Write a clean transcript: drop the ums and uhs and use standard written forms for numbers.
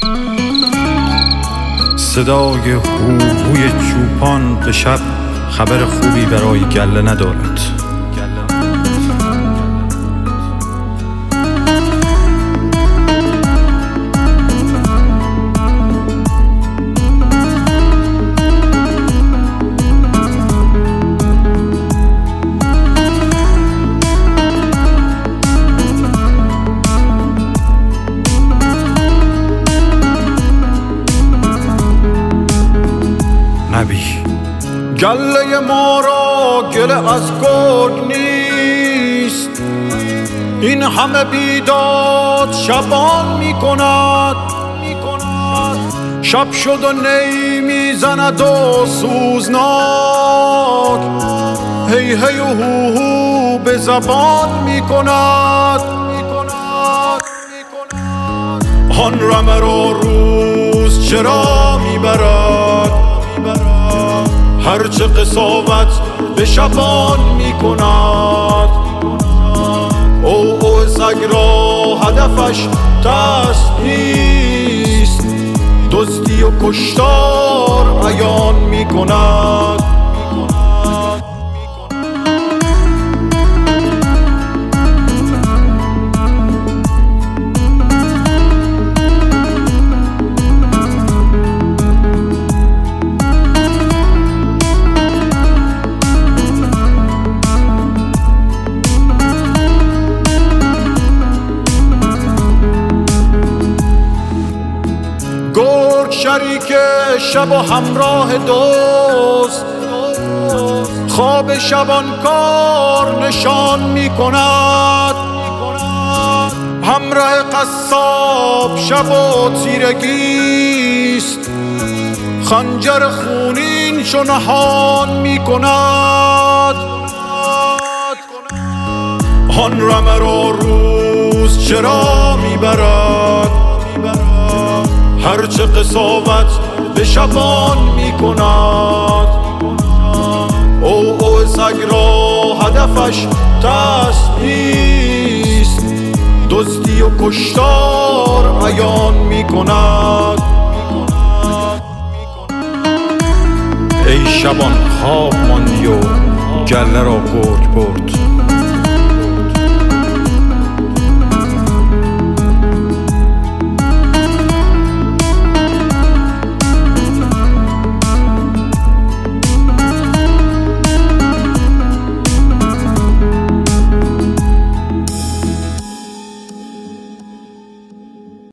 صدای هوهوی چوپان به شب خبر خوبی برای گله ندارد. گله ما را گله از گرگ نیست، این همه بیداد شبان می کند. شب شد و نی می زند و سوزناک، هی هی و هو هو به زبان می کند. آن رمه را روز چرا می برد، هرچه قساوت به شبان می کند. او سگ را هدفش دست نیست، دزدی و کشتار عیان می کند. گرگ شریک شب و همراه دوست، خواب شبانکار نشان می کند. همراه قصاب شب و تیرگیست، خنجر خونین چو نهان می کند. آن رمه را روز چرا می برد، هرچه قساوت به شبان می کند. او سگ را هدفش دست نیست، دزدی و کشتار عیان می کند. ای شبان خواب ماندی و گله را گرگ برد،